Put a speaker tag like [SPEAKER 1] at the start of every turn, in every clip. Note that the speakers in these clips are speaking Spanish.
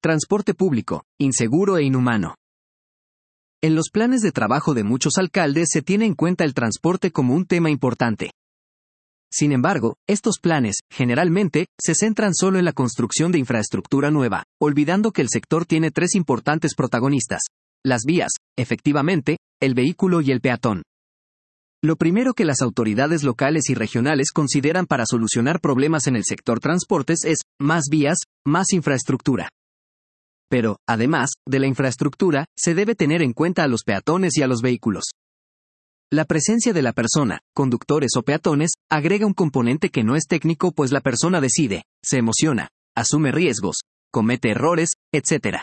[SPEAKER 1] Transporte público, inseguro e inhumano. En los planes de trabajo de muchos alcaldes se tiene en cuenta el transporte como un tema importante. Sin embargo, estos planes, generalmente, se centran solo en la construcción de infraestructura nueva, olvidando que el sector tiene tres importantes protagonistas: las vías, efectivamente, el vehículo y el peatón. Lo primero que las autoridades locales y regionales consideran para solucionar problemas en el sector transportes es más vías, más infraestructura. Pero, además de la infraestructura, se debe tener en cuenta a los peatones y a los vehículos. La presencia de la persona, conductores o peatones, agrega un componente que no es técnico, pues la persona decide, se emociona, asume riesgos, comete errores, etc.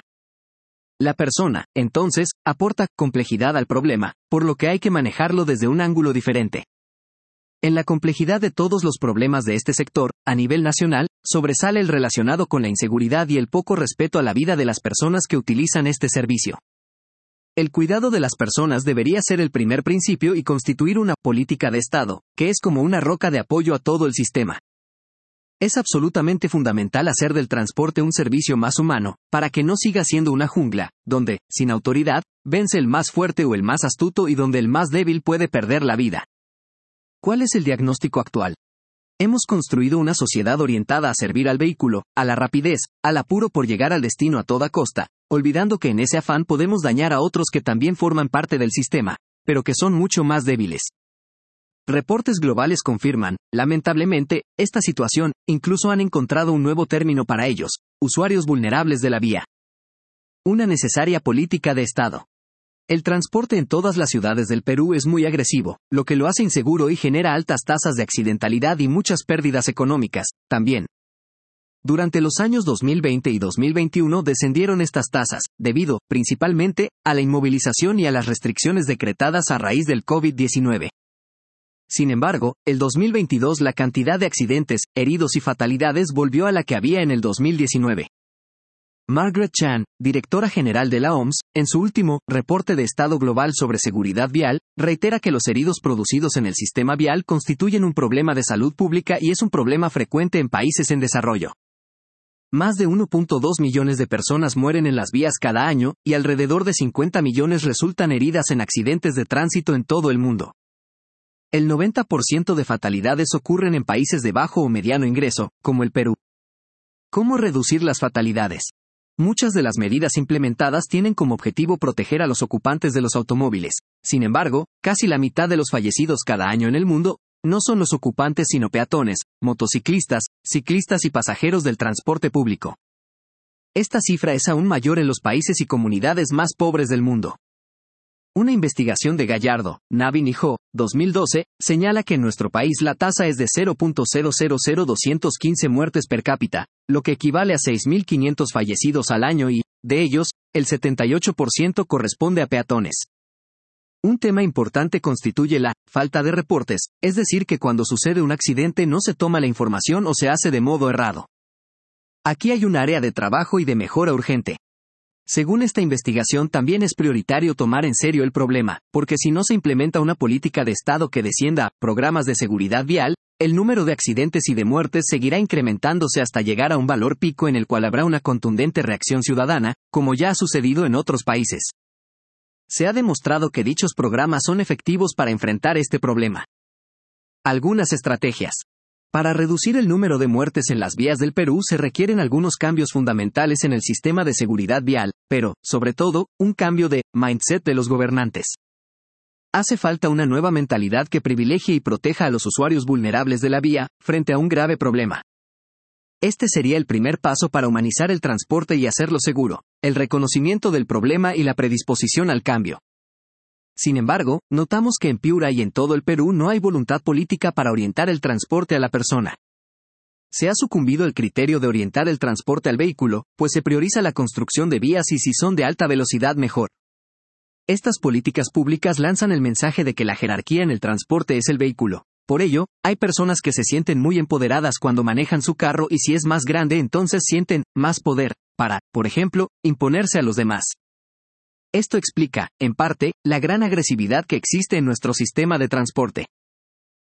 [SPEAKER 1] La persona, entonces, aporta complejidad al problema, por lo que hay que manejarlo desde un ángulo diferente. En la complejidad de todos los problemas de este sector, a nivel nacional, sobresale el relacionado con la inseguridad y el poco respeto a la vida de las personas que utilizan este servicio. El cuidado de las personas debería ser el primer principio y constituir una política de Estado, que es como una roca de apoyo a todo el sistema. Es absolutamente fundamental hacer del transporte un servicio más humano, para que no siga siendo una jungla, donde, sin autoridad, vence el más fuerte o el más astuto y donde el más débil puede perder la vida. ¿Cuál es el diagnóstico actual? Hemos construido una sociedad orientada a servir al vehículo, a la rapidez, al apuro por llegar al destino a toda costa, olvidando que en ese afán podemos dañar a otros que también forman parte del sistema, pero que son mucho más débiles. Reportes globales confirman, lamentablemente, esta situación. Incluso han encontrado un nuevo término para ellos: usuarios vulnerables de la vía. Una necesaria política de Estado. El transporte en todas las ciudades del Perú es muy agresivo, lo que lo hace inseguro y genera altas tasas de accidentalidad y muchas pérdidas económicas, también. Durante los años 2020 y 2021 descendieron estas tasas, debido, principalmente, a la inmovilización y a las restricciones decretadas a raíz del COVID-19. Sin embargo, el 2022 la cantidad de accidentes, heridos y fatalidades volvió a la que había en el 2019. Margaret Chan, directora general de la OMS, en su último reporte de Estado Global sobre seguridad vial, reitera que los heridos producidos en el sistema vial constituyen un problema de salud pública y es un problema frecuente en países en desarrollo. Más de 1.2 millones de personas mueren en las vías cada año, y alrededor de 50 millones resultan heridas en accidentes de tránsito en todo el mundo. El 90% de fatalidades ocurren en países de bajo o mediano ingreso, como el Perú. ¿Cómo reducir las fatalidades? Muchas de las medidas implementadas tienen como objetivo proteger a los ocupantes de los automóviles. Sin embargo, casi la mitad de los fallecidos cada año en el mundo no son los ocupantes sino peatones, motociclistas, ciclistas y pasajeros del transporte público. Esta cifra es aún mayor en los países y comunidades más pobres del mundo. Una investigación de Gallardo, Navin y Ho, 2012, señala que en nuestro país la tasa es de 0.000215 muertes per cápita, lo que equivale a 6.500 fallecidos al año y, de ellos, el 78% corresponde a peatones. Un tema importante constituye la falta de reportes, es decir, que cuando sucede un accidente no se toma la información o se hace de modo errado. Aquí hay un área de trabajo y de mejora urgente. Según esta investigación, también es prioritario tomar en serio el problema, porque si no se implementa una política de Estado que descienda a programas de seguridad vial, el número de accidentes y de muertes seguirá incrementándose hasta llegar a un valor pico en el cual habrá una contundente reacción ciudadana, como ya ha sucedido en otros países. Se ha demostrado que dichos programas son efectivos para enfrentar este problema. Algunas estrategias. Para reducir el número de muertes en las vías del Perú se requieren algunos cambios fundamentales en el sistema de seguridad vial, pero, sobre todo, un cambio de mindset de los gobernantes. Hace falta una nueva mentalidad que privilegie y proteja a los usuarios vulnerables de la vía, frente a un grave problema. Este sería el primer paso para humanizar el transporte y hacerlo seguro, el reconocimiento del problema y la predisposición al cambio. Sin embargo, notamos que en Piura y en todo el Perú no hay voluntad política para orientar el transporte a la persona. Se ha sucumbido el criterio de orientar el transporte al vehículo, pues se prioriza la construcción de vías y si son de alta velocidad mejor. Estas políticas públicas lanzan el mensaje de que la jerarquía en el transporte es el vehículo. Por ello, hay personas que se sienten muy empoderadas cuando manejan su carro y si es más grande entonces sienten más poder, para, por ejemplo, imponerse a los demás. Esto explica, en parte, la gran agresividad que existe en nuestro sistema de transporte.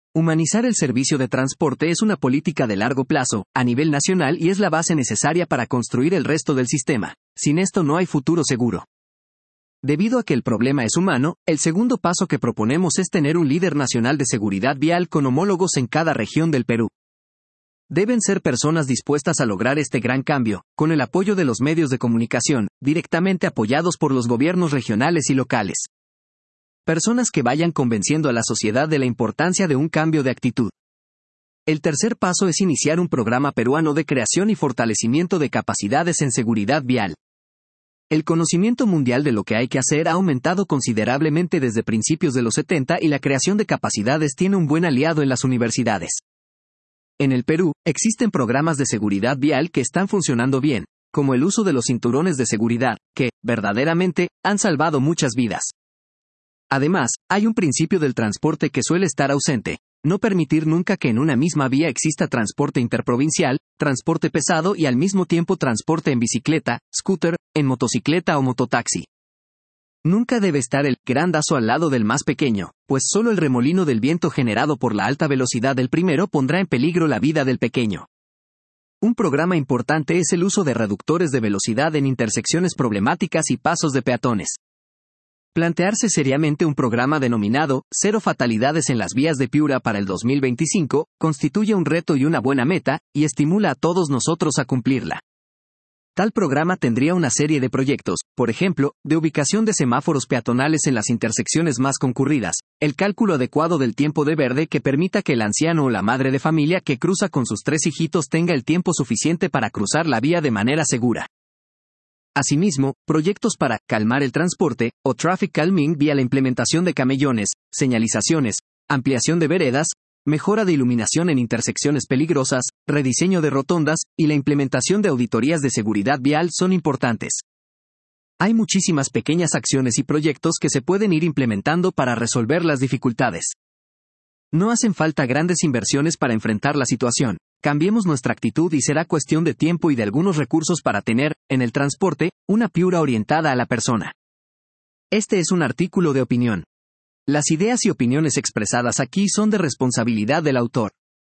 [SPEAKER 1] Humanizar el servicio de transporte es una política de largo plazo, a nivel nacional, y es la base necesaria para construir el resto del sistema. Sin esto no hay futuro seguro. Debido a que el problema es humano, el segundo paso que proponemos es tener un líder nacional de seguridad vial con homólogos en cada región del Perú. Deben ser personas dispuestas a lograr este gran cambio, con el apoyo de los medios de comunicación, directamente apoyados por los gobiernos regionales y locales. Personas que vayan convenciendo a la sociedad de la importancia de un cambio de actitud. El tercer paso es iniciar un programa peruano de creación y fortalecimiento de capacidades en seguridad vial. El conocimiento mundial de lo que hay que hacer ha aumentado considerablemente desde principios de los 70 y la creación de capacidades tiene un buen aliado en las universidades. En el Perú, existen programas de seguridad vial que están funcionando bien, como el uso de los cinturones de seguridad, que, verdaderamente, han salvado muchas vidas. Además, hay un principio del transporte que suele estar ausente: no permitir nunca que en una misma vía exista transporte interprovincial, transporte pesado y al mismo tiempo transporte en bicicleta, scooter, en motocicleta o mototaxi. Nunca debe estar el grandazo al lado del más pequeño, pues solo el remolino del viento generado por la alta velocidad del primero pondrá en peligro la vida del pequeño. Un programa importante es el uso de reductores de velocidad en intersecciones problemáticas y pasos de peatones. Plantearse seriamente un programa denominado Cero Fatalidades en las Vías de Piura para el 2025 constituye un reto y una buena meta, y estimula a todos nosotros a cumplirla. Tal programa tendría una serie de proyectos, por ejemplo, de ubicación de semáforos peatonales en las intersecciones más concurridas, el cálculo adecuado del tiempo de verde que permita que el anciano o la madre de familia que cruza con sus 3 hijitos tenga el tiempo suficiente para cruzar la vía de manera segura. Asimismo, proyectos para calmar el transporte, o traffic calming vía la implementación de camellones, señalizaciones, ampliación de veredas, mejora de iluminación en intersecciones peligrosas, rediseño de rotondas, y la implementación de auditorías de seguridad vial son importantes. Hay muchísimas pequeñas acciones y proyectos que se pueden ir implementando para resolver las dificultades. No hacen falta grandes inversiones para enfrentar la situación. Cambiemos nuestra actitud y será cuestión de tiempo y de algunos recursos para tener, en el transporte, una Piura orientada a la persona. Este es un artículo de opinión. Las ideas y opiniones expresadas aquí son de responsabilidad del autor.